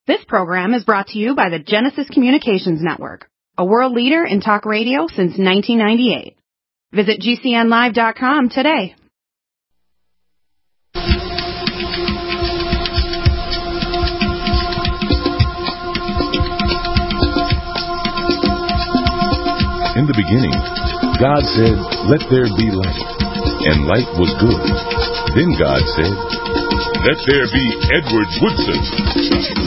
This program is brought to you by the Genesis Communications Network, a world leader in talk radio since 1998. Visit GCNlive.com today. In the beginning, God said, "Let there be light," and light was good. Then God said, "Let there be Edward Woodson."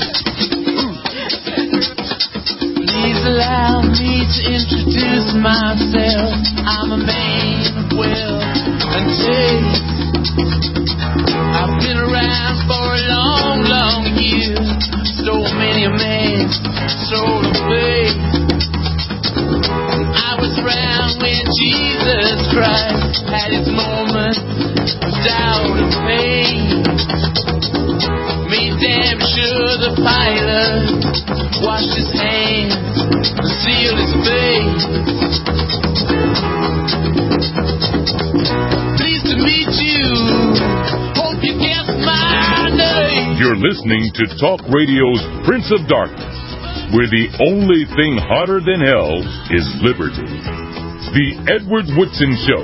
Please allow me to introduce myself. I'm a man of wealth and taste. I've been around for a long, long year. So many a man sold away. I was around when Jesus Christ had his moments of doubt and pain. Made damn sure the pilot washed his hands and sealed his face. Pleased to meet you. Hope you guess my name. You're listening to Talk Radio's Prince of Darkness, where the only thing hotter than hell is liberty. The Edward Woodson Show.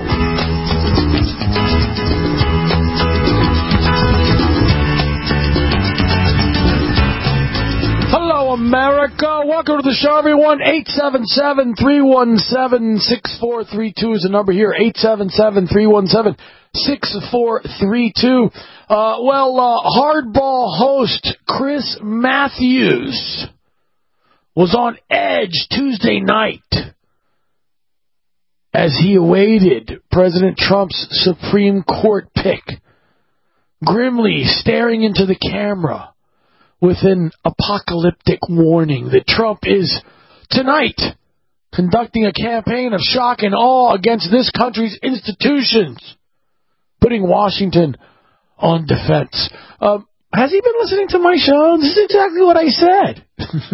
Hello, America. Welcome to the show, everyone. 877-317-6432 is the number here. 877-317-6432. Hardball host Chris Matthews was on edge Tuesday night as he awaited President Trump's Supreme Court pick, grimly staring into the camera with an apocalyptic warning that Trump is, tonight, conducting a campaign of shock and awe against this country's institutions, putting Washington on defense. Has he been listening to my show? This is exactly what I said.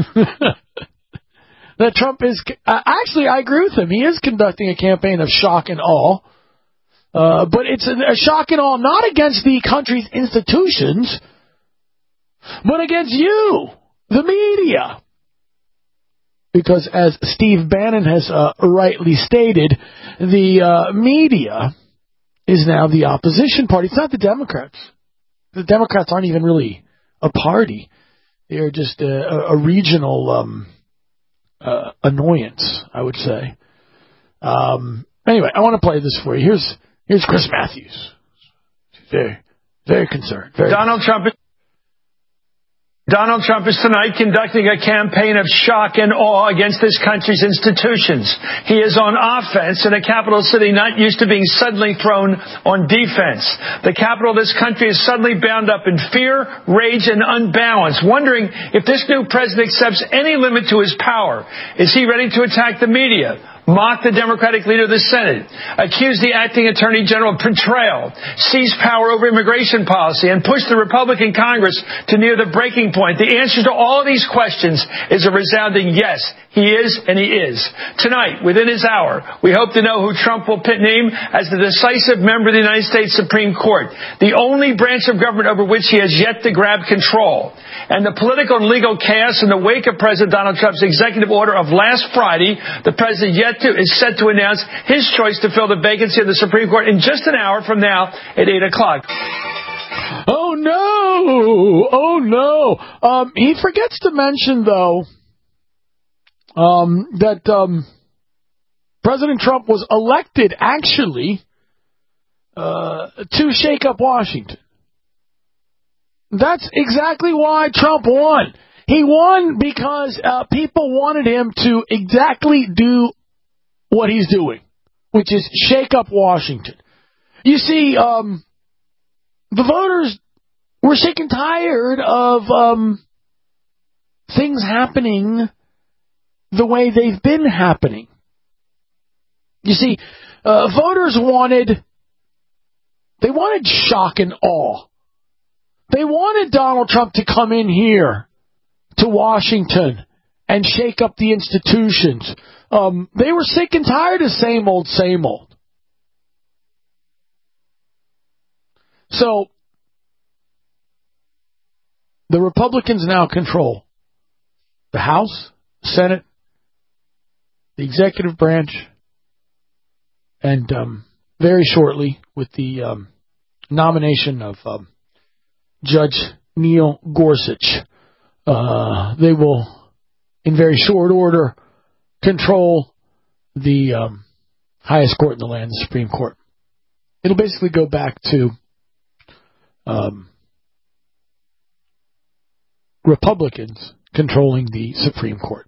That Trump is... actually, I agree with him. He is conducting a campaign of shock and awe. But it's a shock and awe not against the country's institutions, but against you, the media. Because as Steve Bannon has rightly stated, the media is now the opposition party. It's not the Democrats. The Democrats aren't even really a party. They're just a regional annoyance, I would say. Anyway, I want to play this for you. Here's Chris Matthews. Very, very concerned. Donald Trump is tonight conducting a campaign of shock and awe against this country's institutions. He is on offense in a capital city not used to being suddenly thrown on defense. The capital of this country is suddenly bound up in fear, rage, and unbalance, wondering if this new president accepts any limit to his power. Is he ready to attack the media, mock the Democratic leader of the Senate, accuse the acting Attorney General of betrayal, seize power over immigration policy, and push the Republican Congress to near the breaking point? The answer to all of these questions is a resounding yes. He is, and he is. Tonight, within his hour, we hope to know who Trump will name as the decisive member of the United States Supreme Court, the only branch of government over which he has yet to grab control. And the political and legal chaos in the wake of President Donald Trump's executive order of last Friday, the president is set to announce his choice to fill the vacancy of the Supreme Court in just an hour from now at 8 o'clock. Oh, no. He forgets to mention, though, that President Trump was elected, actually, to shake up Washington. That's exactly why Trump won. He won because people wanted him to exactly do what he's doing, which is shake up Washington. You see, the voters were sick and tired of things happening the way they've been happening. You see, voters wanted shock and awe. They wanted Donald Trump to come in here to Washington and shake up the institutions. They were sick and tired of same old, same old. So, the Republicans now control the House, Senate, the executive branch, and very shortly with the nomination of Judge Neil Gorsuch, they will, in very short order, control the highest court in the land, the Supreme Court. It'll basically go back to Republicans controlling the Supreme Court.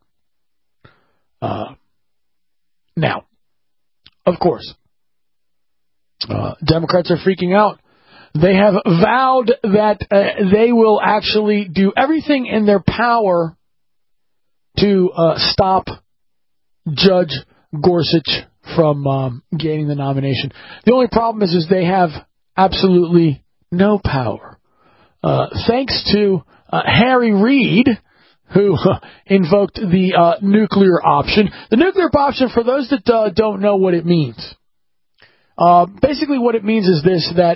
Now, of course, Democrats are freaking out. They have vowed that they will actually do everything in their power to stop Judge Gorsuch from gaining the nomination. The only problem is they have absolutely no power. Thanks to Harry Reid, who invoked the nuclear option. The nuclear option, for those that don't know what it means, basically what it means is this, that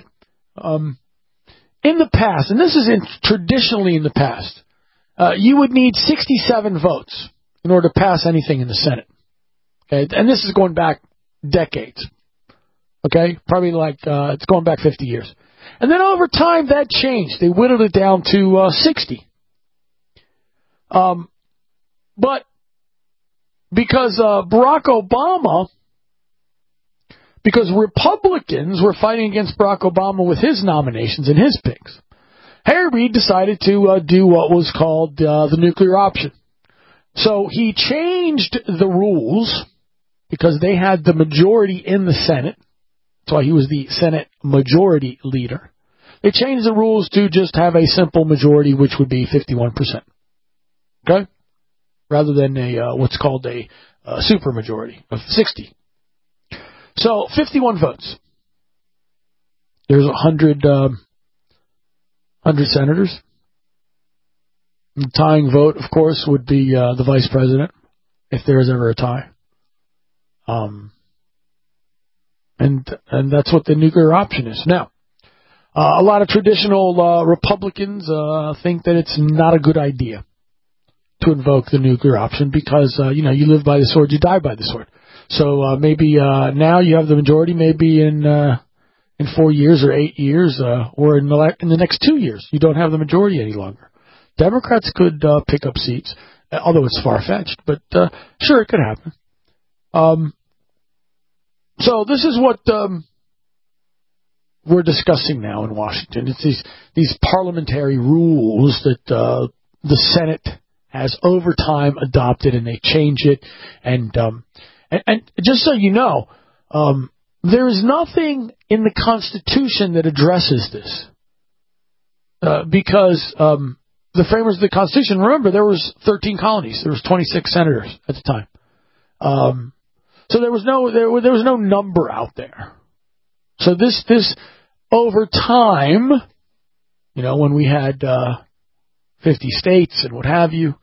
in the past, and this is traditionally in the past, you would need 67 votes in order to pass anything in the Senate. Okay, and this is going back decades. Okay, probably like it's going back 50 years. And then over time that changed. They whittled it down to 60. But because because Republicans were fighting against Barack Obama with his nominations and his picks, Harry Reid decided to do what was called the nuclear option. So he changed the rules because they had the majority in the Senate. That's why he was the Senate majority leader. They changed the rules to just have a simple majority, which would be 51%. Okay? Rather than what's called a supermajority of 60. So 51 votes. There's 100 senators. The tying vote, of course, would be the vice president, if there is ever a tie. And that's what the nuclear option is. Now, a lot of traditional Republicans think that it's not a good idea to invoke the nuclear option because, you live by the sword, you die by the sword. So maybe now you have the majority, maybe in 4 years or 8 years or in the next 2 years, you don't have the majority any longer. Democrats could pick up seats, although it's far-fetched, but sure, it could happen. So this is what we're discussing now in Washington. It's these parliamentary rules that the Senate has over time adopted, and they change it. And just so you know, there is nothing in the Constitution that addresses this because the framers of the Constitution, remember, there was 13 colonies. There was 26 senators at the time. So there was no number out there. So this over time, when we had 50 states and what have you,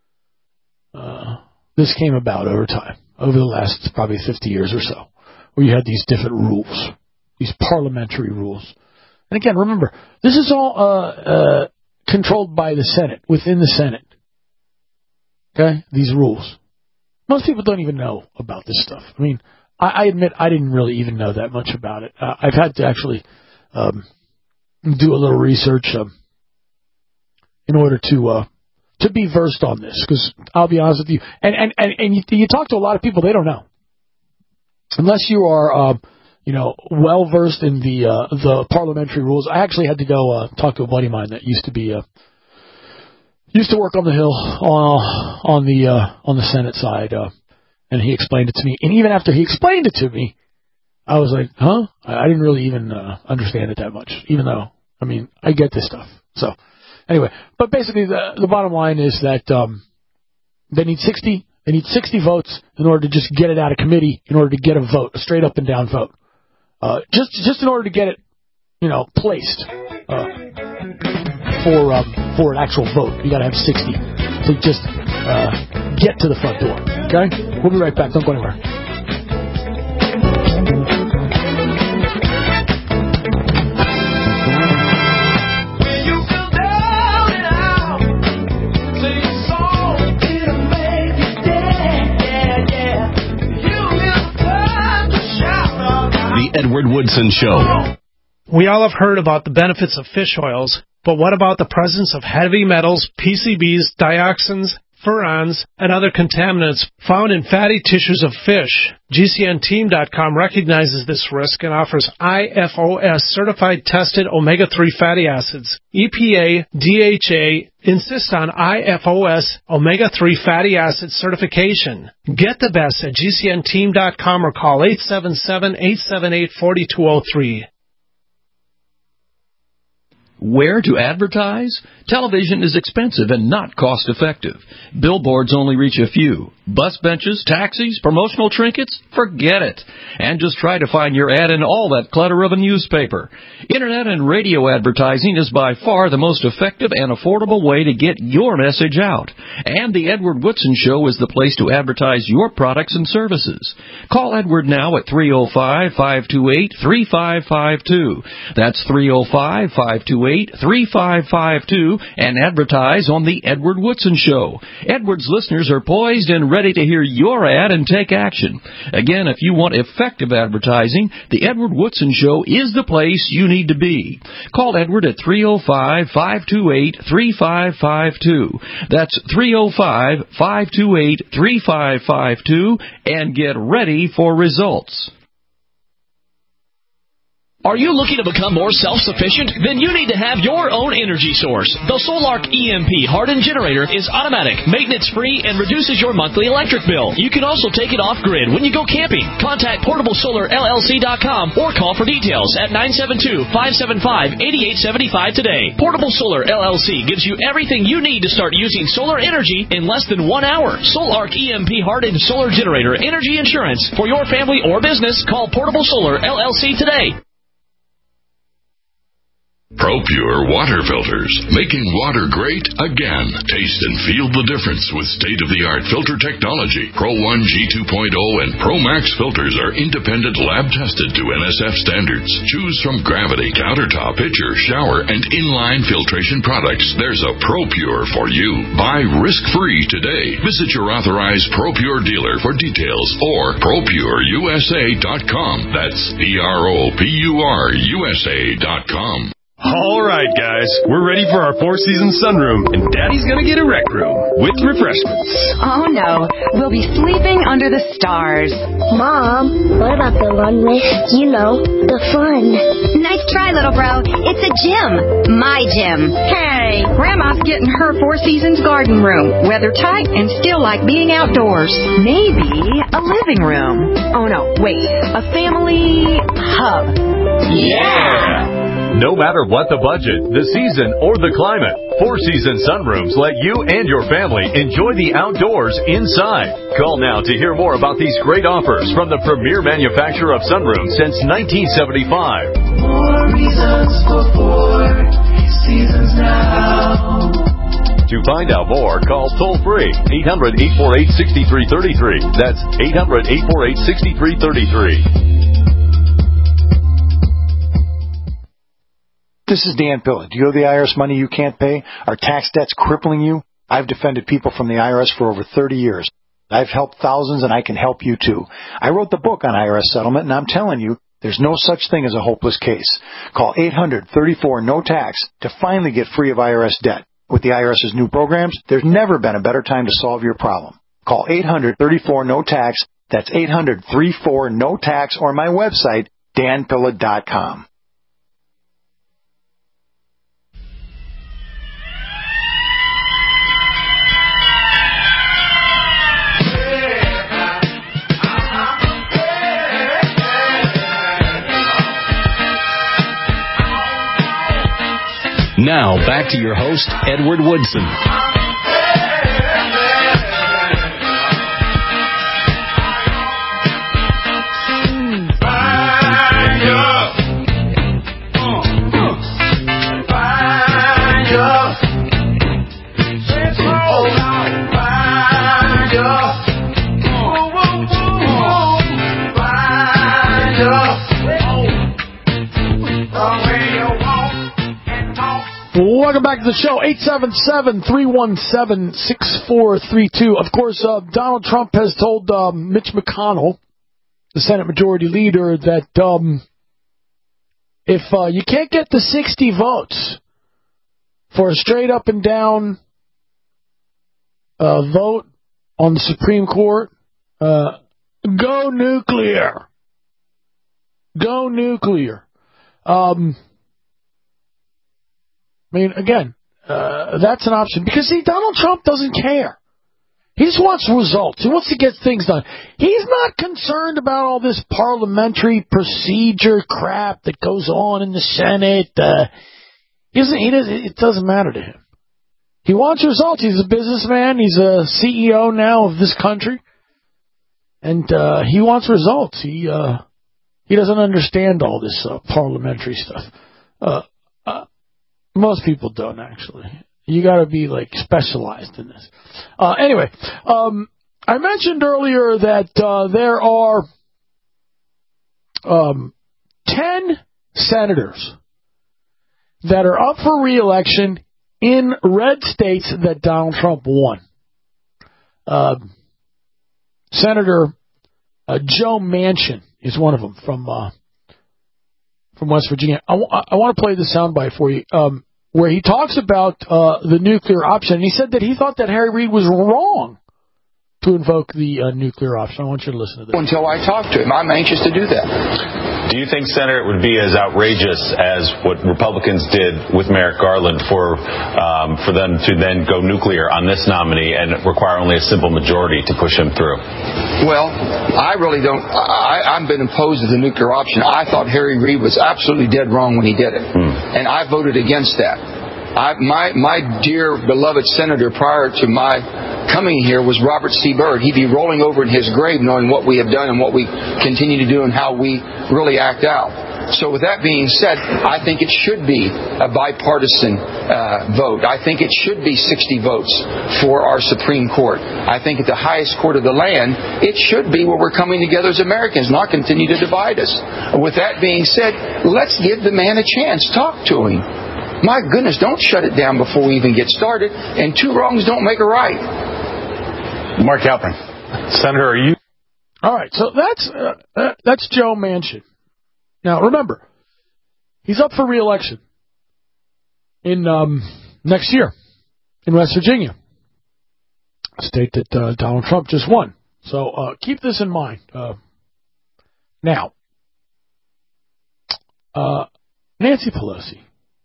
this came about over time, over the last probably 50 years or so, where you had these different rules, these parliamentary rules. And again, remember, this is all controlled by the Senate, within the Senate. Okay? These rules. Most people don't even know about this stuff. I mean, I admit I didn't really even know that much about it. I've had to actually do a little research in order to be versed on this. Because I'll be honest with you, and you talk to a lot of people, they don't know. Unless you are, well versed in the parliamentary rules. I actually had to go talk to a buddy of mine that used to work on the Hill on the Senate side, and he explained it to me. And even after he explained it to me, I was like, huh? I didn't really even understand it that much, even though, I get this stuff. So, anyway, but basically the bottom line is that they need 60 votes in order to just get it out of committee, in order to get a vote, a straight up and down vote. Just in order to get it, placed for an actual vote. You got to have 60 to just get to the front door. Okay? We'll be right back. Don't go anywhere. When you feel down and out, sing a song in Edward Woodson Show. We all have heard about the benefits of fish oils, but what about the presence of heavy metals, PCBs, dioxins, furans, and other contaminants found in fatty tissues of fish? GCNteam.com recognizes this risk and offers IFOS certified tested omega-3 fatty acids. EPA, DHA insist on IFOS omega-3 fatty acid certification. Get the best at GCNteam.com or call 877-878-4203. Where to advertise? Television is expensive and not cost-effective. Billboards only reach a few. Bus benches, taxis, promotional trinkets? Forget it. And just try to find your ad in all that clutter of a newspaper. Internet and radio advertising is by far the most effective and affordable way to get your message out. And the Edward Woodson Show is the place to advertise your products and services. Call Edward now at 305-528-3552. That's 305-528-3552 and advertise on the Edward Woodson Show. Edward's listeners are poised and ready to hear your ad and take action. Again, if you want effective advertising, the Edward Woodson Show is the place you need to be. Call Edward at 305-528-3552. That's 305-528-3552 and get ready for results. Are you looking to become more self-sufficient? Then you need to have your own energy source. The Solark EMP hardened generator is automatic, maintenance-free, and reduces your monthly electric bill. You can also take it off-grid when you go camping. Contact PortableSolarLLC.com or call for details at 972-575-8875 today. Portable Solar LLC gives you everything you need to start using solar energy in less than 1 hour. Solark EMP hardened solar generator energy insurance for your family or business. Call Portable Solar LLC today. ProPure water filters, making water great again. Taste and feel the difference with state-of-the-art filter technology. Pro 1 G2.0 and Pro Max filters are independent lab-tested to NSF standards. Choose from Gravity, Countertop, Pitcher, Shower, and Inline filtration products. There's a ProPure for you. Buy risk-free today. Visit your authorized ProPure dealer for details or ProPureUSA.com. That's ProPureUSA.com. All right, guys, we're ready for our four-season sunroom, and Daddy's gonna get a rec room with refreshments. Oh, no. We'll be sleeping under the stars. Mom, what about the runway? You know, the fun. Nice try, little bro. It's a gym. My gym. Hey, Grandma's getting her Four Seasons garden room. Weather tight and still like being outdoors. Maybe a living room. Oh, no, wait. A family hub. Yeah! No matter what the budget, the season, or the climate, Four Seasons Sunrooms let you and your family enjoy the outdoors inside. Call now to hear more about these great offers from the premier manufacturer of sunrooms since 1975. More reasons for Four Seasons now. To find out more, call toll-free 800-848-6333. That's 800-848-6333. This is Dan Pilla. Do you owe the IRS money you can't pay? Are tax debts crippling you? I've defended people from the IRS for over 30 years. I've helped thousands, and I can help you too. I wrote the book on IRS settlement, and I'm telling you, there's no such thing as a hopeless case. Call 800-34-NO-TAX to finally get free of IRS debt. With the IRS's new programs, there's never been a better time to solve your problem. Call 800-34-NO-TAX. That's 800-34-NO-TAX, or my website, danpilla.com. Now, back to your host, Edward Woodson. Welcome back to the show, 877-317-6432. Of course, Donald Trump has told Mitch McConnell, the Senate Majority Leader, that if you can't get the 60 votes for a straight up and down vote on the Supreme Court, go nuclear. Go nuclear. I mean, again, that's an option. Because, see, Donald Trump doesn't care. He just wants results. He wants to get things done. He's not concerned about all this parliamentary procedure crap that goes on in the Senate. It doesn't matter to him. He wants results. He's a businessman. He's a CEO now of this country. And he wants results. He doesn't understand all this parliamentary stuff. Most people don't, actually. You got to be, like, specialized in this. Anyway, I mentioned earlier that there are 10 senators that are up for re-election in red states that Donald Trump won. Senator Joe Manchin is one of them from West Virginia. I want to play the soundbite for you, where he talks about the nuclear option. And he said that he thought that Harry Reid was wrong to invoke the nuclear option. I want you to listen to this. Until I talk to him, I'm anxious to do that. Do you think, Senator, it would be as outrageous as what Republicans did with Merrick Garland for them to then go nuclear on this nominee and require only a simple majority to push him through? Well, I really don't. I've been opposed to the nuclear option. I thought Harry Reid was absolutely dead wrong when he did it, and I voted against that. My dear beloved senator prior to my coming here was Robert C. Byrd. He'd be rolling over in his grave knowing what we have done and what we continue to do and how we really act out. So with that being said, I think it should be a bipartisan vote. I think it should be 60 votes for our Supreme Court. I think at the highest court of the land, it should be where we're coming together as Americans, not continue to divide us. With that being said, let's give the man a chance. Talk to him. My goodness, don't shut it down before we even get started. And two wrongs don't make a right. Mark Halpern. Senator, are you... All right, so that's Joe Manchin. Now, remember, he's up for re-election in next year in West Virginia, a state that Donald Trump just won. So keep this in mind. Now, Nancy Pelosi.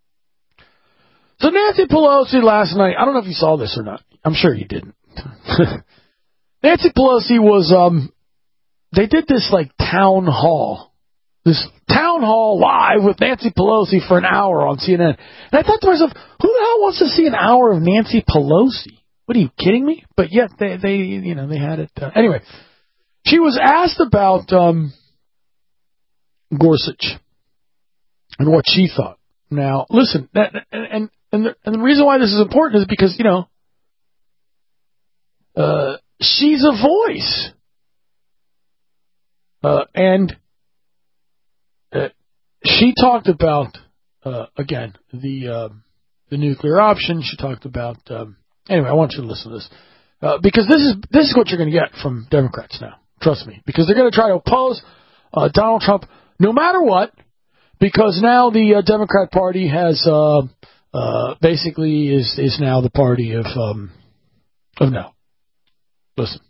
So Nancy Pelosi last night, I don't know if you saw this or not. I'm sure you didn't. Nancy Pelosi was, they did this like town hall live with Nancy Pelosi for an hour on CNN. And I thought to myself, who the hell wants to see an hour of Nancy Pelosi? What are you kidding me? But yet they had it. Anyway, she was asked about Gorsuch and what she thought. Now, listen, and the reason why this is important is because, she's a voice. And she talked about, again, the nuclear option. She talked about, anyway, I want you to listen to this. Because this is what you're going to get from Democrats now. Trust me. Because they're going to try to oppose Donald Trump no matter what. Because now the Democrat Party has basically is now the party of no. Listen.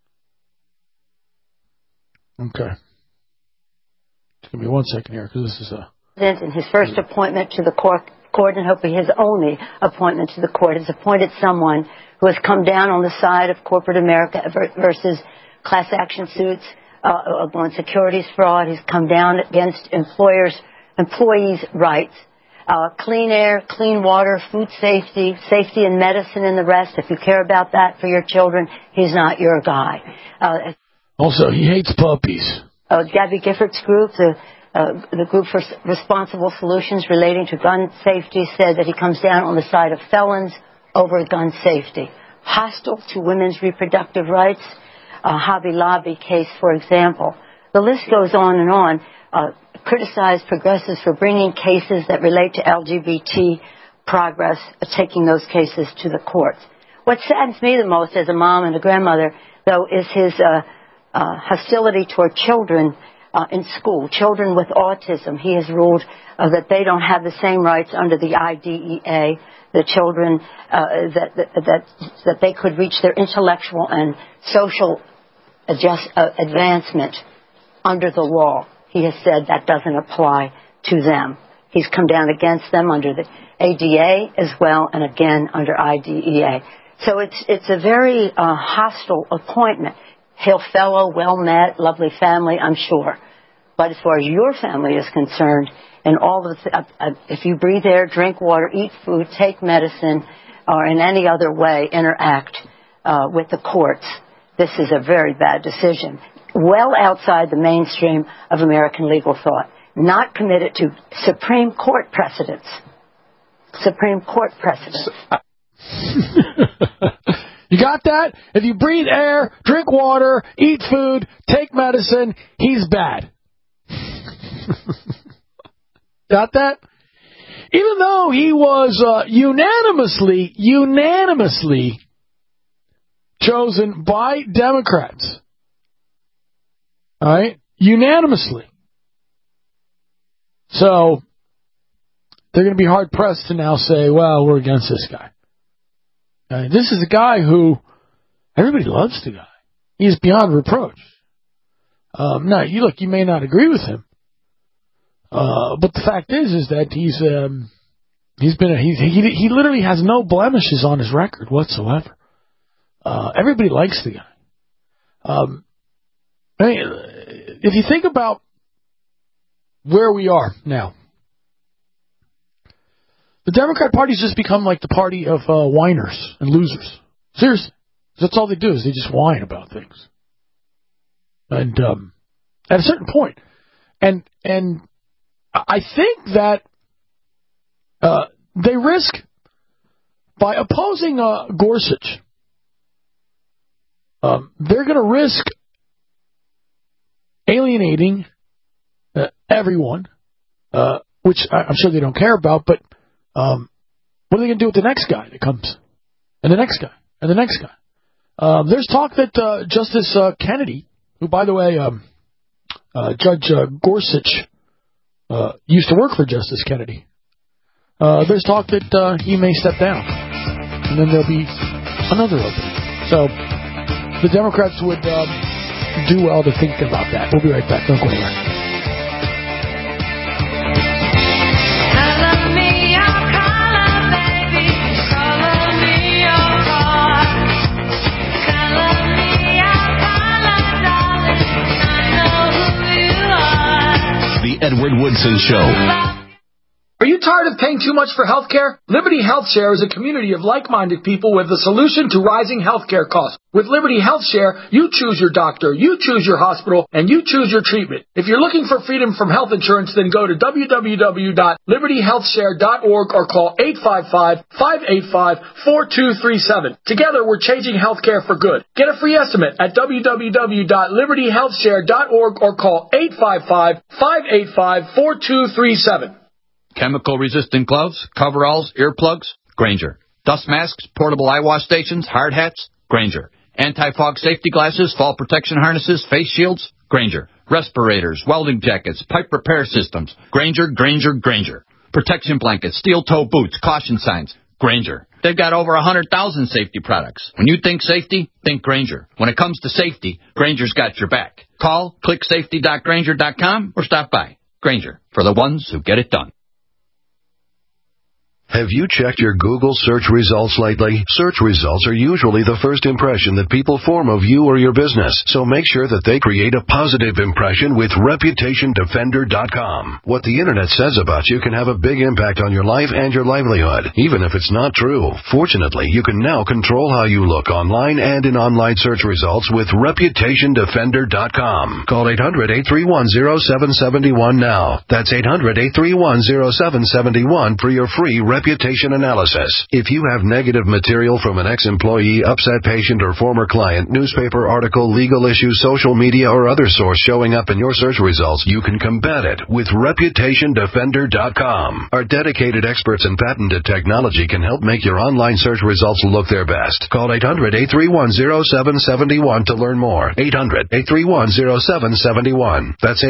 Okay. Just give me 1 second here because this is in his first appointment to the court, and hopefully his only appointment to the court, has appointed someone who has come down on the side of corporate America versus class action suits on securities fraud. He's come down against employees' rights, clean air, clean water, food safety, safety in medicine, and the rest. If you care about that for your children, he's not your guy. Also, he hates puppies. Gabby Giffords' group, the Group for Responsible Solutions relating to gun safety, said that he comes down on the side of felons over gun safety. Hostile to women's reproductive rights, Hobby Lobby case, for example. The list goes on and on. Criticized progressives for bringing cases that relate to LGBT progress, taking those cases to the courts. What saddens me the most as a mom and a grandmother, though, is his hostility toward children in school. Children with autism, he has ruled that they don't have the same rights under the IDEA. The children that they could reach their intellectual and social advancement under the law. He has said that doesn't apply to them. He's come down against them under the ADA as well, and again under IDEA. So it's a very hostile appointment. Hail fellow, well met, lovely family, I'm sure. But as far as your family is concerned, and all of if you breathe air, drink water, eat food, take medicine, or in any other way interact with the courts, this is a very bad decision. Well outside the mainstream of American legal thought. Not committed to Supreme Court precedents. Supreme Court precedents. You got that? If you breathe air, drink water, eat food, take medicine, he's bad. Got that? Even though he was unanimously chosen by Democrats. All right? Unanimously. So, they're going to be hard-pressed to now say, well, we're against this guy. This is a guy who, everybody loves the guy. He's beyond reproach. Now, you may not agree with him. But the fact is that he literally has no blemishes on his record whatsoever. Everybody likes the guy. If you think about where we are now, the Democrat Party's just become like the party of whiners and losers. Seriously. That's all they do is they just whine about things. And at a certain point, and I think that they risk, by opposing Gorsuch, they're going to risk alienating everyone, which I'm sure they don't care about, but what are they going to do with the next guy that comes? And the next guy? And the next guy? There's talk that Justice Kennedy, who, by the way, Judge Gorsuch used to work for Justice Kennedy, there's talk that he may step down. And then there'll be another opening. So the Democrats would do well to think about that. We'll be right back. Don't go anywhere. The Edward Woodson Show. Are you tired of paying too much for health care? Liberty Health Share is a community of like-minded people with a solution to rising health care costs. With Liberty Health Share, you choose your doctor, you choose your hospital, and you choose your treatment. If you're looking for freedom from health insurance, then go to www.libertyhealthshare.org or call 855-585-4237. Together, we're changing health care for good. Get a free estimate at www.libertyhealthshare.org or call 855-585-4237. Chemical-resistant gloves, coveralls, earplugs, Grainger. Dust masks, portable eye wash stations, hard hats, Grainger. Anti-fog safety glasses, fall protection harnesses, face shields, Grainger. Respirators, welding jackets, pipe repair systems, Grainger, Grainger, Grainger. Protection blankets, steel-toe boots, caution signs, Grainger. They've got over 100,000 safety products. When you think safety, think Grainger. When it comes to safety, Grainger's got your back. Call, click safety.grainger.com, or stop by. Grainger, for the ones who get it done. Have you checked your Google search results lately? Search results are usually the first impression that people form of you or your business, so make sure that they create a positive impression with ReputationDefender.com. What the Internet says about you can have a big impact on your life and your livelihood, even if it's not true. Fortunately, you can now control how you look online and in online search results with ReputationDefender.com. Call 800-831-0771 now. That's 800-831-0771 for your free reputation analysis. If you have negative material from an ex-employee, upset patient, or former client, newspaper article, legal issue, social media, or other source showing up in your search results, you can combat it with ReputationDefender.com. Our dedicated experts and patented technology can help make your online search results look their best. Call 800-831-0771 to learn more. 800-831-0771. That's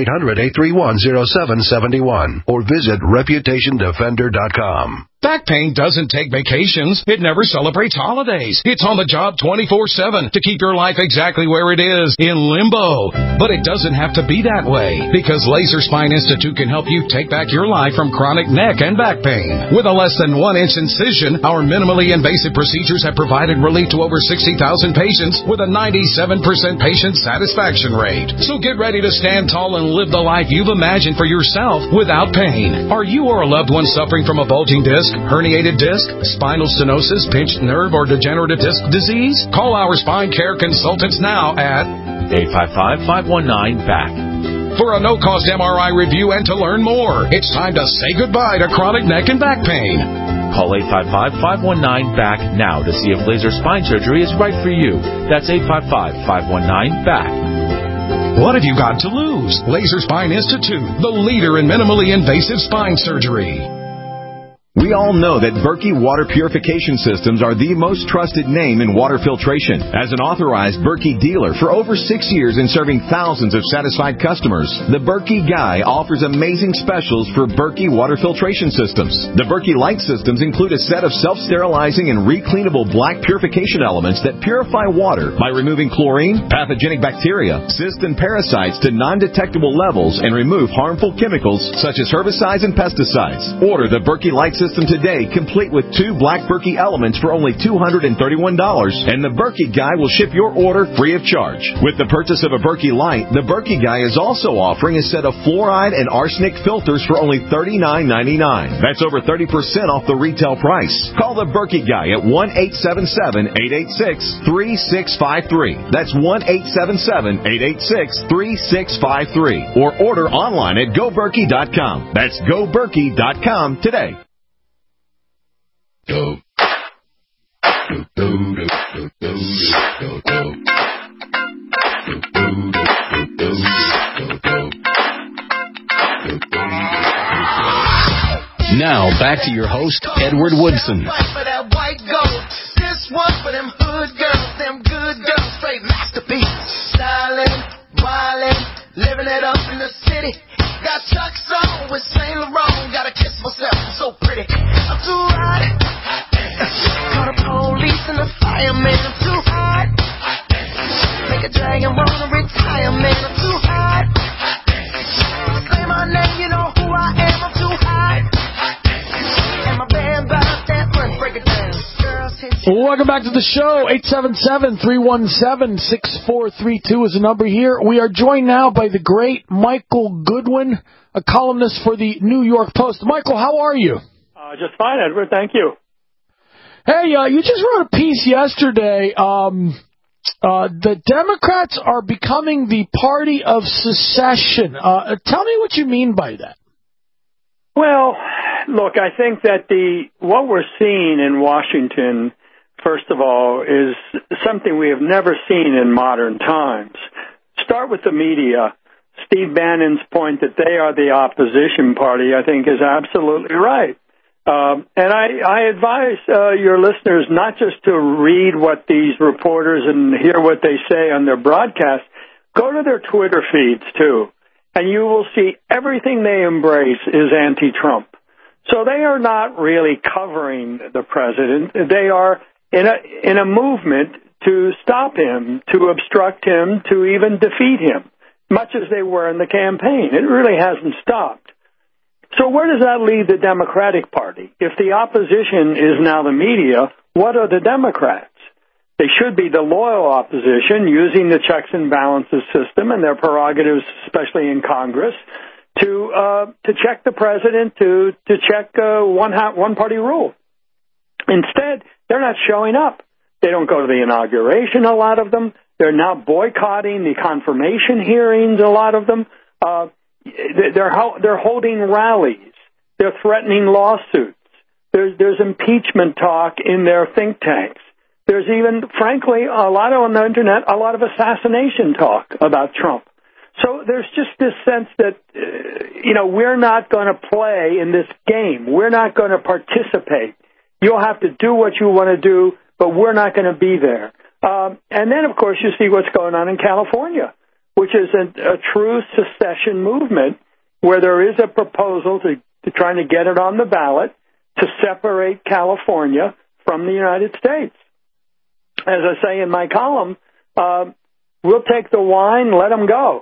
800-831-0771. Or visit ReputationDefender.com. Back pain doesn't take vacations. It never celebrates holidays. It's on the job 24/7 to keep your life exactly where it is, in limbo. But it doesn't have to be that way, because Laser Spine Institute can help you take back your life from chronic neck and back pain. With a less than 1-inch incision, our minimally invasive procedures have provided relief to over 60,000 patients with a 97% patient satisfaction rate. So get ready to stand tall and live the life you've imagined for yourself without pain. Are you or a loved one suffering from a bulging disc, herniated disc, spinal stenosis, pinched nerve, or degenerative disc disease? Call our spine care consultants now at 855-519-BACK. For a no-cost MRI review and to learn more. It's time to say goodbye to chronic neck and back pain. Call 855-519-BACK now to see if laser spine surgery is right for you. That's 855-519-BACK. What have you got to lose? Laser Spine Institute, the leader in minimally invasive spine surgery. We all know that Berkey Water Purification Systems are the most trusted name in water filtration. As an authorized Berkey dealer for over 6 years and serving thousands of satisfied customers, the Berkey Guy offers amazing specials for Berkey Water Filtration Systems. The Berkey Light Systems include a set of self-sterilizing and recleanable black purification elements that purify water by removing chlorine, pathogenic bacteria, cysts, and parasites to non-detectable levels and remove harmful chemicals such as herbicides and pesticides. Order the Berkey Light System today, complete with 2 black Berkey elements for only $231, and the Berkey Guy will ship your order free of charge. With the purchase of a Berkey Light, the Berkey Guy is also offering a set of fluoride and arsenic filters for only $39.99. That's over 30% off the retail price. Call the Berkey Guy at 1-877-886-3653. That's 1-877-886-3653. Or order online at GoBerkey.com. That's GoBerkey.com today. Now, back to your host, Edward Woodson. This one for them hood girls, them good girls, straight masterpiece. Stylin', wildin', living it up in the city. Got Chuck's on with Saint Laurent. Gotta kiss myself, I'm so pretty. I'm too hot. Call the police and the fireman. I'm too hot. Make a dragon wanna retire, man. I'm too hot. Say my name, you know who I am. I'm too hot. And my band about that one. Break it down. Welcome back to the show. 877-317-6432 is the number here. We are joined now by the great Michael Goodwin, a columnist for the New York Post. Michael, how are you? Just fine, Edward. Thank you. Hey, you just wrote a piece yesterday. The Democrats are becoming the party of secession. Tell me what you mean by that. Well, look, I think that what we're seeing in Washington, first of all, is something we have never seen in modern times. Start with the media. Steve Bannon's point that they are the opposition party, I think, is absolutely right. And I advise your listeners not just to read what these reporters and hear what they say on their broadcast. Go to their Twitter feeds, too, and you will see everything they embrace is anti-Trump. So they are not really covering the president. They are in a movement to stop him, to obstruct him, to even defeat him, much as they were in the campaign. It really hasn't stopped. So where does that leave the Democratic Party? If the opposition is now the media, what are the Democrats? They should be the loyal opposition, using the checks and balances system and their prerogatives, especially in Congress, to check the president, to check one-party rule. Instead, they're not showing up. They don't go to the inauguration, a lot of them. They're now boycotting the confirmation hearings, a lot of them. They're holding rallies. They're threatening lawsuits. There's impeachment talk in their think tanks. There's even, frankly, a lot on the internet, a lot of assassination talk about Trump. So there's just this sense that, we're not going to play in this game. We're not going to participate. You'll have to do what you want to do, but we're not going to be there. And then, of course, you see what's going on in California, which is a true secession movement where there is a proposal to trying to get it on the ballot to separate California from the United States. As I say in my column, we'll take the wine, let them go.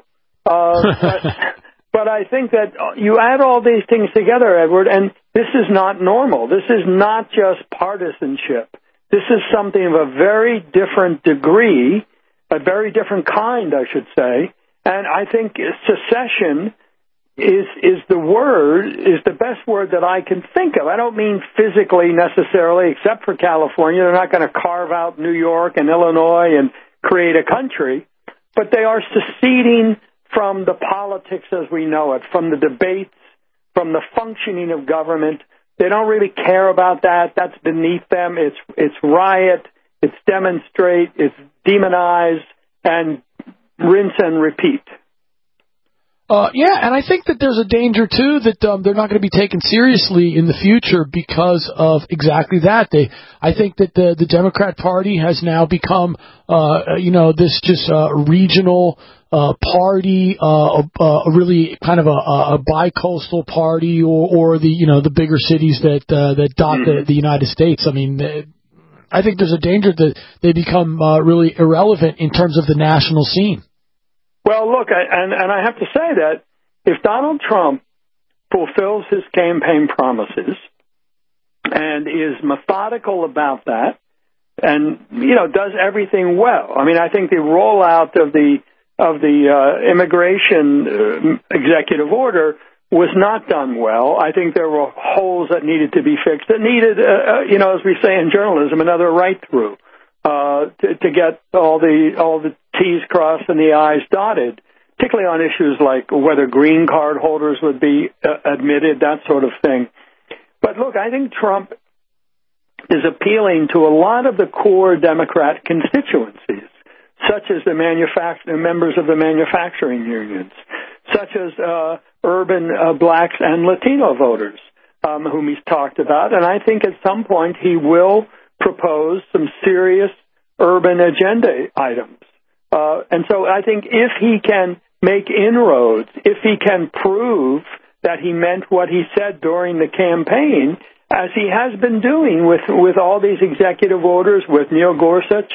But I think that you add all these things together, Edward, and this is not normal. This is not just partisanship. This is something of a very different degree, a very different kind, I should say. And I think secession is the best word that I can think of. I don't mean physically necessarily, except for California. They're not going to carve out New York and Illinois and create a country, but they are seceding from the politics as we know it, from the debates, from the functioning of government. They don't really care about that. That's beneath them. It's riot, it's demonstrate, it's demonize, and rinse and repeat. And I think that there's a danger, too, that they're not going to be taken seriously in the future because of exactly that. I think that the Democrat Party has now become, this just regional party, really kind of a bi-coastal party, or the bigger cities that dot the United States. I mean, I think there's a danger that they become really irrelevant in terms of the national scene. Well, look, and I have to say that if Donald Trump fulfills his campaign promises and is methodical about that and, does everything well, I mean, I think the rollout of the immigration executive order was not done well. I think there were holes that needed to be fixed, that needed, as we say in journalism, another write-through. To get all the T's crossed and the I's dotted, particularly on issues like whether green card holders would be admitted, that sort of thing. But look, I think Trump is appealing to a lot of the core Democrat constituencies, such as the members of the manufacturing unions, such as urban blacks and Latino voters, whom he's talked about. And I think at some point he will propose some serious urban agenda items. And so I think if he can make inroads, if he can prove that he meant what he said during the campaign, as he has been doing with all these executive orders, with Neil Gorsuch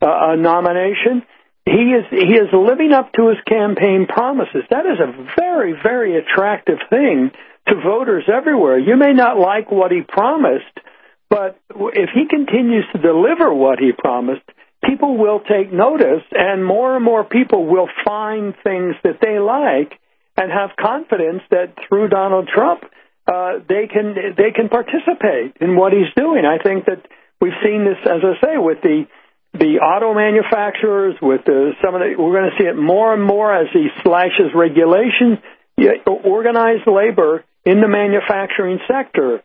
nomination, he is living up to his campaign promises. That is a very, very attractive thing to voters everywhere. You may not like what he promised, but if he continues to deliver what he promised, people will take notice, and more people will find things that they like and have confidence that through Donald Trump, they can participate in what he's doing. I think that we've seen this, as I say, with the auto manufacturers, with we're going to see it more and more as he slashes regulation. Organized labor in the manufacturing sector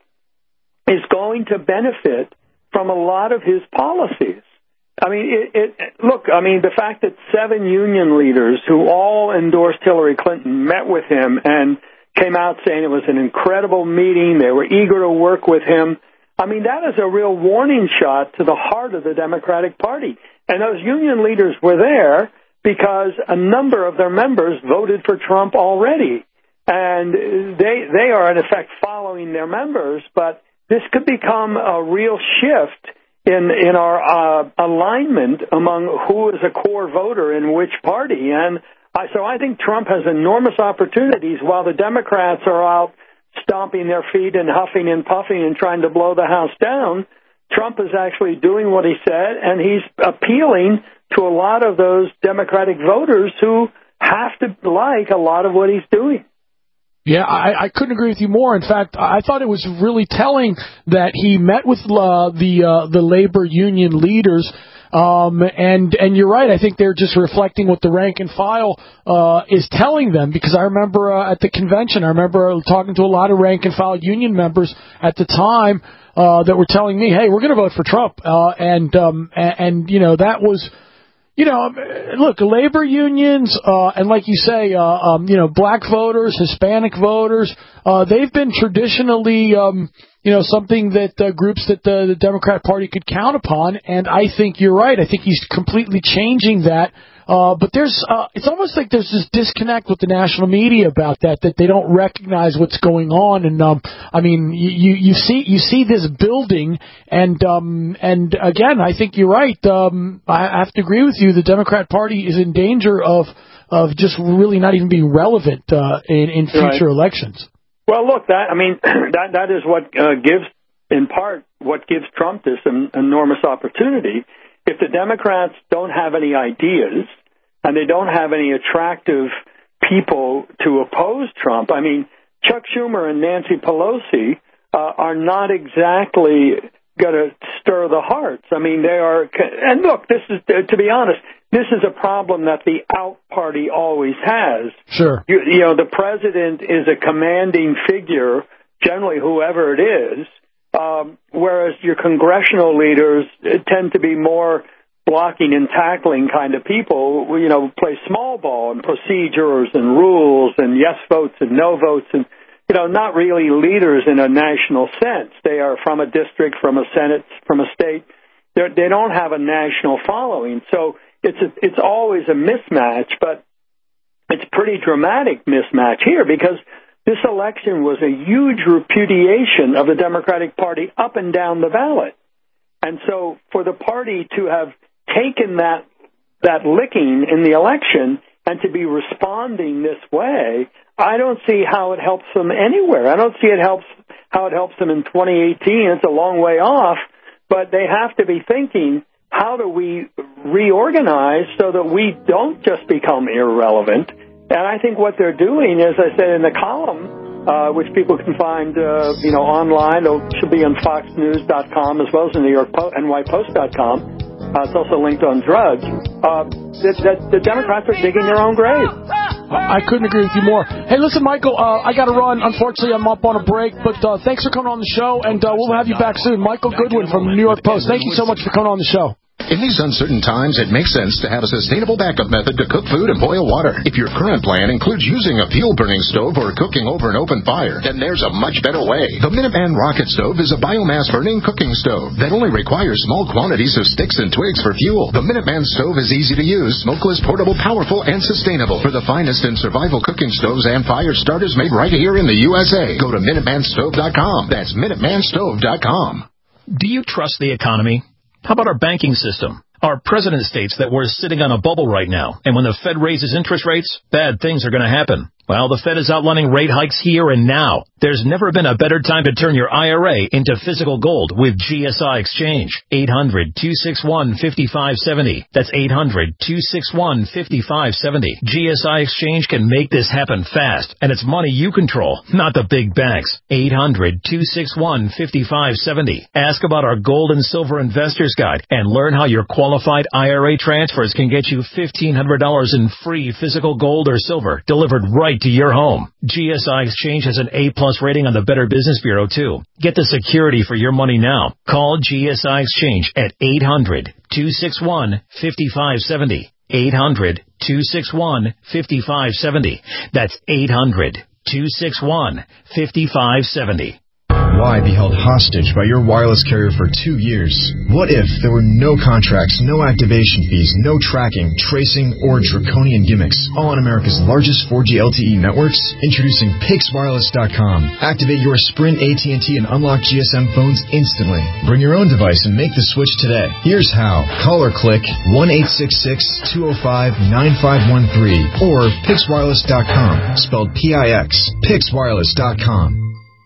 is going to benefit from a lot of his policies. I mean, the fact that 7 union leaders who all endorsed Hillary Clinton met with him and came out saying it was an incredible meeting, they were eager to work with him. I mean, that is a real warning shot to the heart of the Democratic Party. And those union leaders were there because a number of their members voted for Trump already. And they are, in effect, following their members, but this could become a real shift in our alignment among who is a core voter in which party. And so I think Trump has enormous opportunities while the Democrats are out stomping their feet and huffing and puffing and trying to blow the house down. Trump is actually doing what he said, and he's appealing to a lot of those Democratic voters who have to like a lot of what he's doing. Yeah, I couldn't agree with you more. In fact, I thought it was really telling that he met with the labor union leaders And you're right. I think they're just reflecting what the rank and file is telling them, because I remember at the convention, I remember talking to a lot of rank and file union members at the time that were telling me, hey, we're going to vote for Trump. And you know, that was, you know, look, labor unions, and like you say, you know, black voters, Hispanic voters, they've been traditionally, you know, something that groups that the Democrat Party could count upon. And I think you're right. I think he's completely changing that. But there's, it's almost like there's this disconnect with the national media about that they don't recognize what's going on. And, I mean, you see this building, and again, I think you're right. I have to agree with you. The Democrat Party is in danger of just really not even being relevant, in future elections. Well, look, that is what gives, in part, what gives Trump this enormous opportunity. If the Democrats don't have any ideas and they don't have any attractive people to oppose Trump, I mean, Chuck Schumer and Nancy Pelosi are not exactly going to stir the hearts. I mean, they are. And look, this is, to be honest, this is a problem that the out party always has. Sure. You know, the president is a commanding figure, generally whoever it is. Whereas your congressional leaders tend to be more blocking and tackling kind of people, you know, play small ball and procedures and rules and yes votes and no votes, and, you know, not really leaders in a national sense. They are from a district, from a Senate, from a state. They don't have a national following. So it's always a mismatch, but it's a pretty dramatic mismatch here, because this election was a huge repudiation of the Democratic Party up and down the ballot. And so for the party to have taken that licking in the election and to be responding this way, I don't see how it helps them anywhere. I don't see how it helps them in 2018. It's a long way off, but they have to be thinking, how do we reorganize so that we don't just become irrelevant? And I think what they're doing, as I said in the column, which people can find, you know, online, it should be on FoxNews.com as well as in NYPost.com. It's also linked on Drudge. The Democrats are digging their own grave. I couldn't agree with you more. Hey, listen, Michael, I got to run. Unfortunately, I'm up on a break, but thanks for coming on the show, and we'll have you back soon. Michael Goodwin from the New York Post. Thank you so much for coming on the show. In these uncertain times, it makes sense to have a sustainable backup method to cook food and boil water. If your current plan includes using a fuel-burning stove or cooking over an open fire, then there's a much better way. The Minuteman Rocket Stove is a biomass-burning cooking stove that only requires small quantities of sticks and twigs for fuel. The Minuteman Stove is easy to use, smokeless, portable, powerful, and sustainable. For the finest in survival cooking stoves and fire starters made right here in the USA, go to MinutemanStove.com. That's MinutemanStove.com. Do you trust the economy? How about our banking system? Our president states that we're sitting on a bubble right now, and when the Fed raises interest rates, bad things are going to happen. Well, the Fed is outlining rate hikes here and now. There's never been a better time to turn your IRA into physical gold with GSI Exchange. 800-261-5570. That's 800-261-5570. GSI Exchange can make this happen fast, and it's money you control, not the big banks. 800-261-5570. Ask about our gold and silver investors guide and learn how your qualified IRA transfers can get you $1,500 in free physical gold or silver delivered right to your home. GSI Exchange has an A+ rating on the Better Business Bureau, too. Get the security for your money now. Call GSI Exchange at 800-261-5570. 800-261-5570. That's 800-261-5570. Why be held hostage by your wireless carrier for 2 years? What if there were no contracts, no activation fees, no tracking, tracing, or draconian gimmicks, all on America's largest 4G LTE networks? Introducing PixWireless.com. Activate your Sprint, AT&T, and unlock GSM phones instantly. Bring your own device and make the switch today. Here's how. Call or click 1-866-205-9513 or PixWireless.com, spelled P-I-X. PixWireless.com.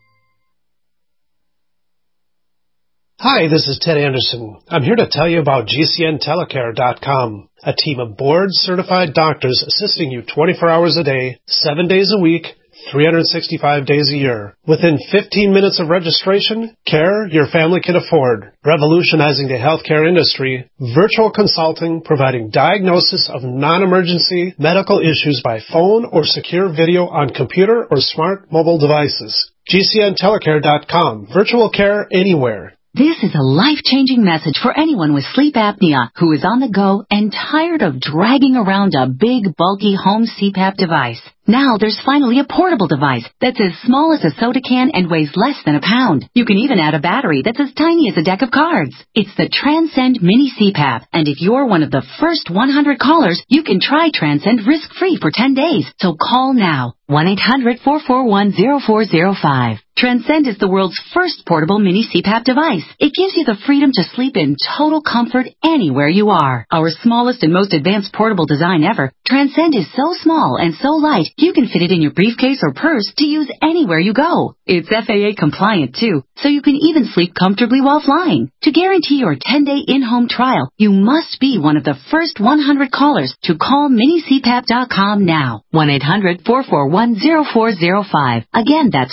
Hi, this is Ted Anderson. I'm here to tell you about GCNTelecare.com, a team of board-certified doctors assisting you 24 hours a day, 7 days a week, 365 days a year. Within 15 minutes of registration, care your family can afford. Revolutionizing the healthcare industry, virtual consulting providing diagnosis of non-emergency medical issues by phone or secure video on computer or smart mobile devices. GCNtelecare.com. Virtual care anywhere. This is a life-changing message for anyone with sleep apnea who is on the go and tired of dragging around a big, bulky home CPAP device. Now there's finally a portable device that's as small as a soda can and weighs less than a pound. You can even add a battery that's as tiny as a deck of cards. It's the Transcend Mini CPAP, and if you're one of the first 100 callers, you can try Transcend risk-free for 10 days. So call now. 1-800-441-0405. Transcend is the world's first portable mini CPAP device. It gives you the freedom to sleep in total comfort anywhere you are. Our smallest and most advanced portable design ever, Transcend is so small and so light, you can fit it in your briefcase or purse to use anywhere you go. It's FAA compliant too, so you can even sleep comfortably while flying. To guarantee your 10-day in-home trial, you must be one of the first 100 callers to call minicpap.com now. 1-800-441-0405. Again, that's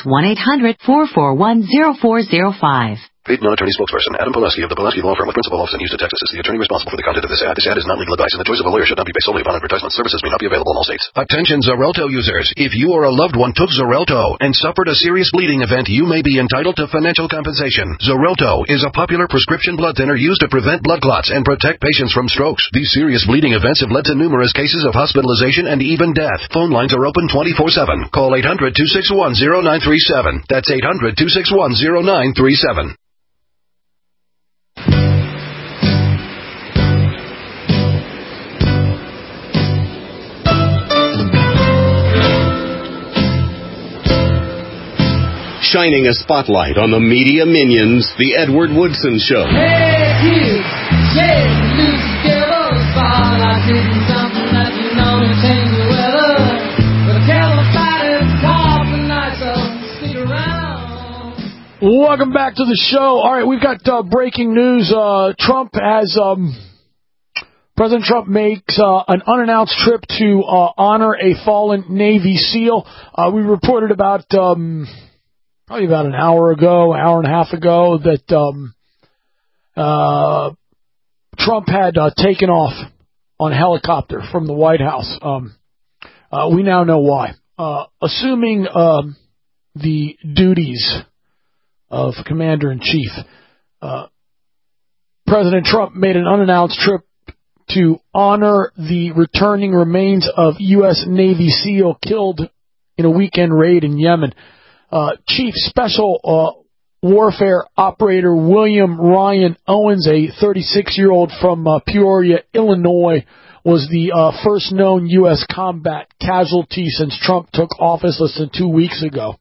1-800-441-0405. Paid non-attorney spokesperson Adam Pulaski of the Pulaski Law Firm with principal office in Houston, Texas, is the attorney responsible for the content of this ad. This ad is not legal advice, and the choice of a lawyer should not be based solely upon advertisement. Services may not be available in all states. Attention Xarelto users. If you or a loved one took Xarelto and suffered a serious bleeding event, you may be entitled to financial compensation. Xarelto is a popular prescription blood thinner used to prevent blood clots and protect patients from strokes. These serious bleeding events have led to numerous cases of hospitalization and even death. Phone lines are open 24/7. Call 800-261-0937. That's 800-261-0937. Shining a spotlight on the media minions, The Edward Woodson Show. Hey, kids, shake loose devil's ball. I did something that you know to change the weather. But I can't fight it, call for night, so stick around. Welcome back to the show. All right, we've got breaking news. President Trump makes an unannounced trip to honor a fallen Navy SEAL. We reported about probably about an hour and a half ago, that Trump had taken off on a helicopter from the White House. We now know why. Assuming the duties of Commander-in-Chief, President Trump made an unannounced trip to honor the returning remains of U.S. Navy SEAL killed in a weekend raid in Yemen. Chief Special Warfare Operator William Ryan Owens, a 36-year-old from Peoria, Illinois, was the first known U.S. combat casualty since Trump took office less than 2 weeks ago.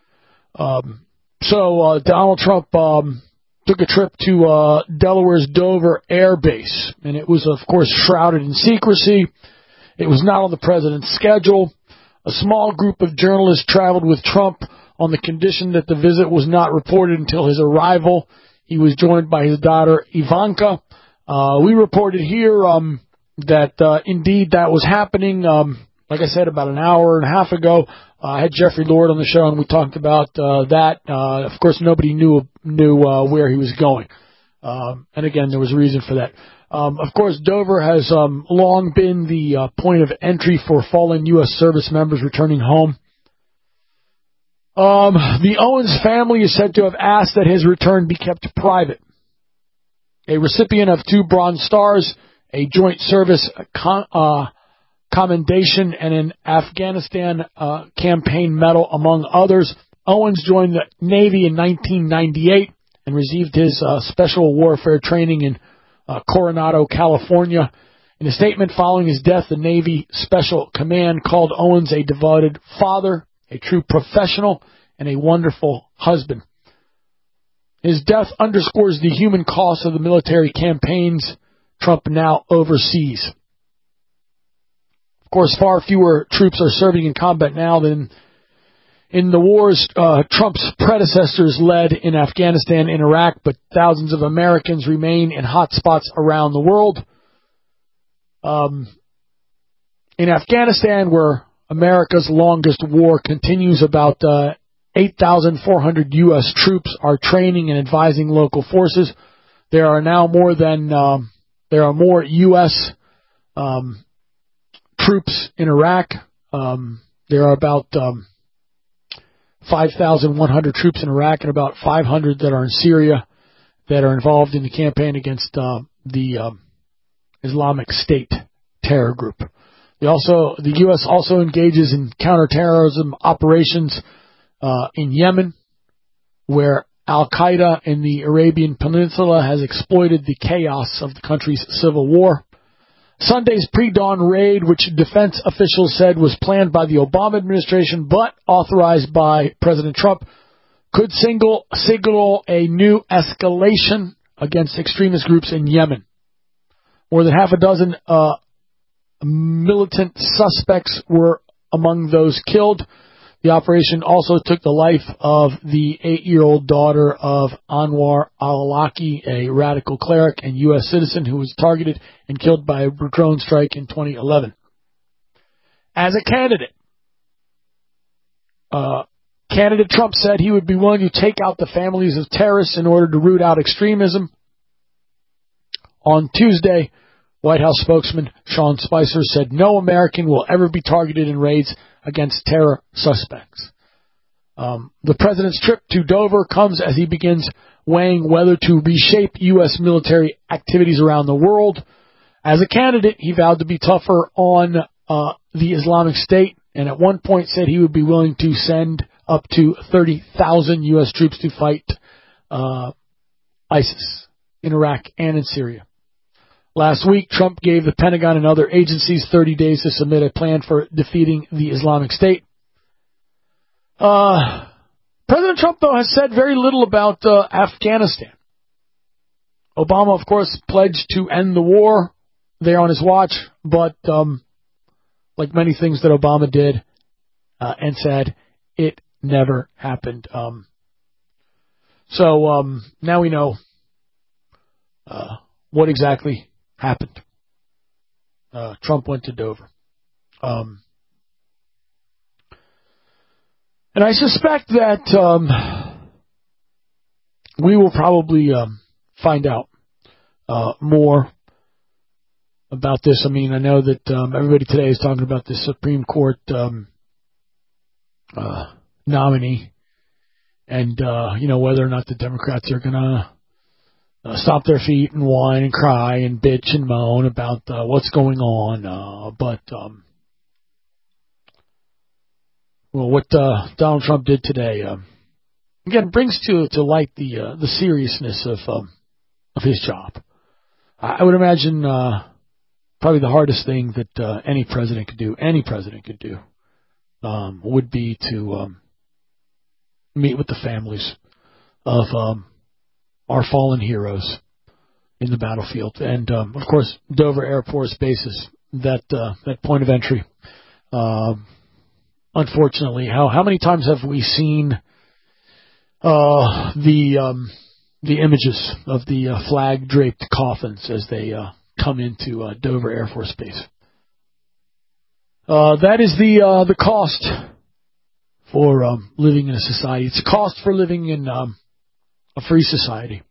So Donald Trump took a trip to Delaware's Dover Air Base, and it was, of course, shrouded in secrecy. It was not on the president's schedule. A small group of journalists traveled with Trump on the condition that the visit was not reported until his arrival. He was joined by his daughter, Ivanka. We reported here that indeed that was happening. Like I said, about an hour and a half ago, I had Jeffrey Lord on the show, and we talked about that. Of course, nobody knew where he was going. And again, there was a reason for that. Of course, Dover has long been the point of entry for fallen U.S. service members returning home. The Owens family is said to have asked that his return be kept private. A recipient of 2 Bronze Stars, a Joint Service Commendation, and an Afghanistan Campaign Medal, among others, Owens joined the Navy in 1998 and received his special warfare training in Coronado, California. In a statement following his death, the Navy Special Command called Owens a devoted father, a true professional, and a wonderful husband. His death underscores the human cost of the military campaigns Trump now oversees. Of course, far fewer troops are serving in combat now than in the wars Trump's predecessors led in Afghanistan and Iraq, but thousands of Americans remain in hot spots around the world. In Afghanistan, where America's longest war continues. About 8,400 U.S. troops are training and advising local forces. There are now more U.S. Troops in Iraq. There are about 5,100 troops in Iraq and about 500 that are in Syria that are involved in the campaign against the Islamic State terror group. The U.S. also engages in counterterrorism operations in Yemen, where Al-Qaeda in the Arabian Peninsula has exploited the chaos of the country's civil war. Sunday's pre-dawn raid, which defense officials said was planned by the Obama administration but authorized by President Trump, could signal a new escalation against extremist groups in Yemen. More than half a dozen militant suspects were among those killed. The operation also took the life of the 8-year-old daughter of Anwar al-Awlaki, a radical cleric and U.S. citizen who was targeted and killed by a drone strike in 2011. As a candidate, candidate Trump said he would be willing to take out the families of terrorists in order to root out extremism. On Tuesday, White House spokesman Sean Spicer said no American will ever be targeted in raids against terror suspects. The president's trip to Dover comes as he begins weighing whether to reshape U.S. military activities around the world. As a candidate, he vowed to be tougher on the Islamic State, and at one point said he would be willing to send up to 30,000 U.S. troops to fight ISIS in Iraq and in Syria. Last week, Trump gave the Pentagon and other agencies 30 days to submit a plan for defeating the Islamic State. President Trump, though, has said very little about Afghanistan. Obama, of course, pledged to end the war there on his watch, but like many things that Obama did and said, it never happened. So now we know what exactly happened. Trump went to Dover. And I suspect that we will probably find out more about this. I mean, I know that everybody today is talking about the Supreme Court nominee and, whether or not the Democrats are going to stomp their feet and whine and cry and bitch and moan about what's going on. But what Donald Trump did today, again, brings to light the seriousness of his job. I would imagine probably the hardest thing that any president could do, would be to meet with the families of our fallen heroes in the battlefield. And, of course, Dover Air Force Bases, that point of entry. Unfortunately, how many times have we seen the images of the flag-draped coffins as they come into Dover Air Force Base? That is the cost for living in a society. It's a cost for living in a free society.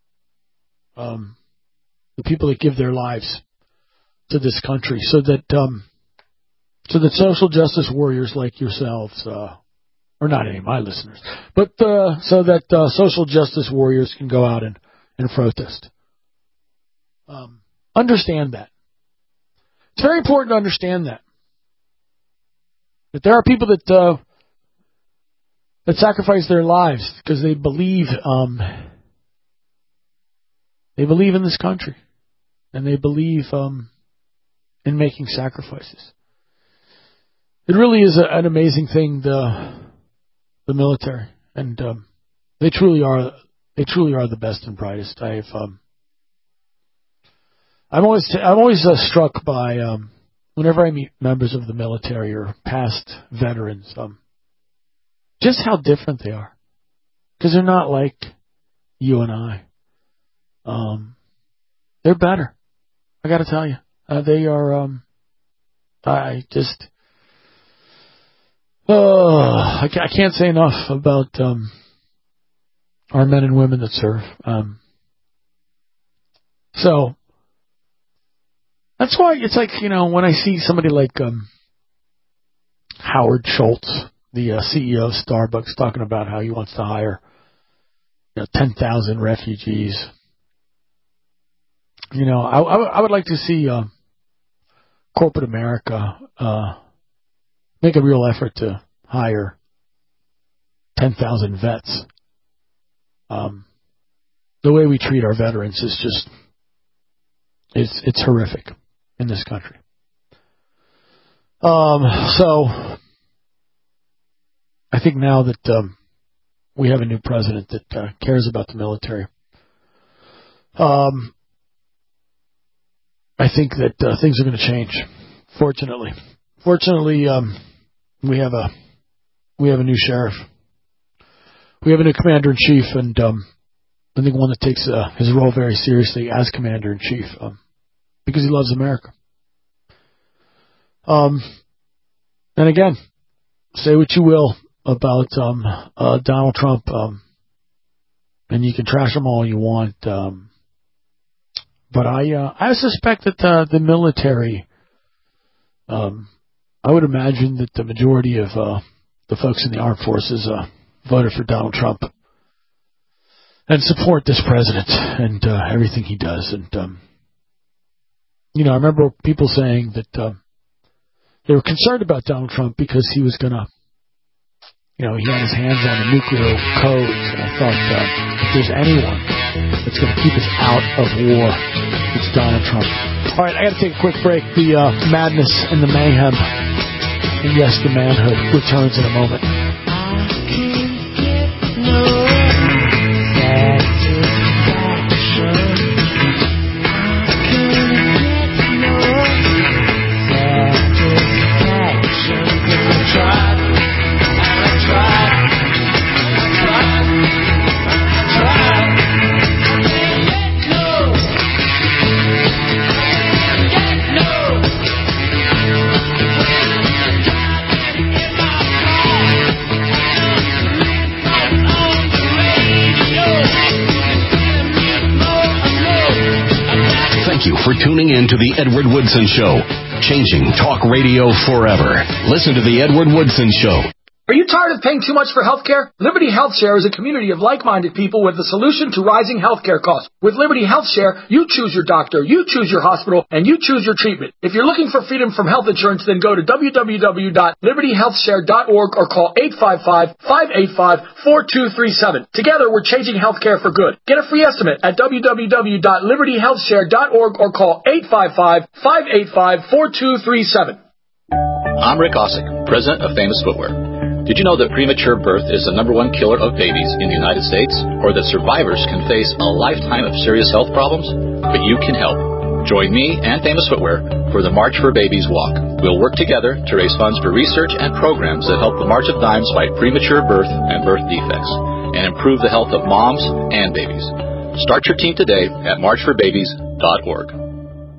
The people that give their lives to this country, so that social justice warriors like yourselves, or not any of my listeners, but so that social justice warriors can go out and protest. Understand that. It's very important to understand that there are people that sacrifice their lives because they believe in this country, and they believe in making sacrifices. It really is an amazing thing, the military, and they truly are the best and brightest. I'm always struck by whenever I meet members of the military or past veterans, just how different they are, because they're not like you and I. They're better. I got to tell you, they are. I can't say enough about our men and women that serve. So that's why it's like, when I see somebody like Howard Schultz, the CEO of Starbucks, talking about how he wants to hire 10,000 refugees. I would like to see corporate America make a real effort to hire 10,000 vets. The way we treat our veterans is just, it's horrific in this country. So I think now that we have a new president that cares about the military, I think that things are going to change. Fortunately, we have a new sheriff. We have a new commander-in-chief, and I think one that takes his role very seriously as commander-in-chief, because he loves America. And again, say what you will about Donald Trump, and you can trash him all you want, but I suspect that the military, I would imagine that the majority of the folks in the armed forces voted for Donald Trump and support this president and everything he does. And I remember people saying that they were concerned about Donald Trump because he was going to, he had his hands on the nuclear codes. And I thought, if there's anyone that's going to keep us out of war, it's Donald Trump. All right, I got to take a quick break. The madness and the mayhem, and yes, the manhood returns in a moment. Thank you for tuning in to The Edward Woodson Show, changing talk radio forever. Listen to The Edward Woodson Show. Are you tired of paying too much for health care? Liberty Health Share is a community of like-minded people with a solution to rising health care costs. With Liberty Health Share, you choose your doctor, you choose your hospital, and you choose your treatment. If you're looking for freedom from health insurance, then go to www.libertyhealthshare.org or call 855-585-4237. Together, we're changing health care for good. Get a free estimate at www.libertyhealthshare.org or call 855-585-4237. I'm Rick Osick, president of Famous Footwear. Did you know that premature birth is the #1 killer of babies in the United States? Or that survivors can face a lifetime of serious health problems? But you can help. Join me and Famous Footwear for the March for Babies Walk. We'll work together to raise funds for research and programs that help the March of Dimes fight premature birth and birth defects and improve the health of moms and babies. Start your team today at marchforbabies.org.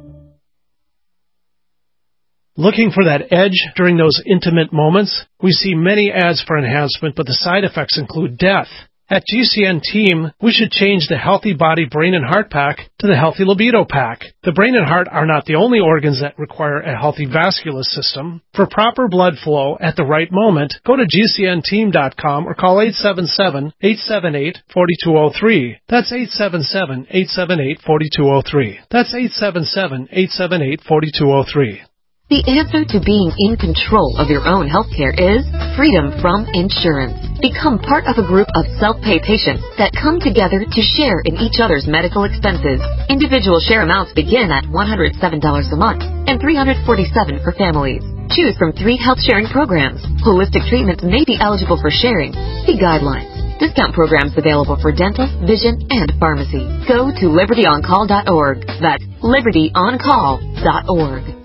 Looking for that edge during those intimate moments? We see many ads for enhancement, but the side effects include death. At GCN Team, we should change the Healthy Body Brain and Heart Pack to the Healthy Libido Pack. The brain and heart are not the only organs that require a healthy vascular system. For proper blood flow at the right moment, go to GCNteam.com or call 877-878-4203. That's 877-878-4203. That's 877-878-4203. The answer to being in control of your own healthcare is freedom from insurance. Become part of a group of self-pay patients that come together to share in each other's medical expenses. Individual share amounts begin at $107 a month and $347 for families. Choose from 3 health sharing programs. Holistic treatments may be eligible for sharing. See guidelines. Discount programs available for dental, vision, and pharmacy. Go to libertyoncall.org. That's libertyoncall.org.